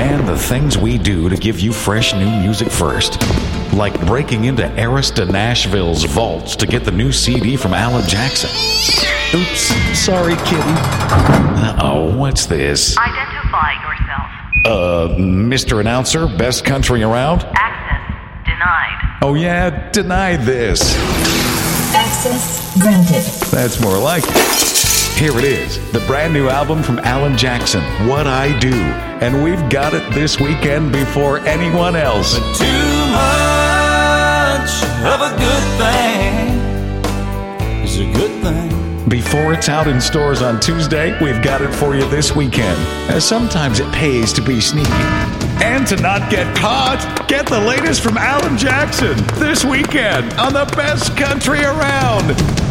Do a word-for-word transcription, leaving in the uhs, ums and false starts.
and the things we do to give you fresh new music first. Like breaking into Arista Nashville's vaults to get the new C D from Alan Jackson. Oops, sorry, kitty. Uh-oh, what's this? Identify yourself. Uh, Mister Announcer, best country around? Access denied. Oh yeah, deny this. Access granted. That's more like it. Here it is, the brand new album from Alan Jackson, What I Do. And we've got it this weekend before anyone else. But too much of a good thing is a good thing. Before it's out in stores on Tuesday, we've got it for you this weekend. As sometimes it pays to be sneaky. And to not get caught, get the latest from Alan Jackson this weekend on the best country around.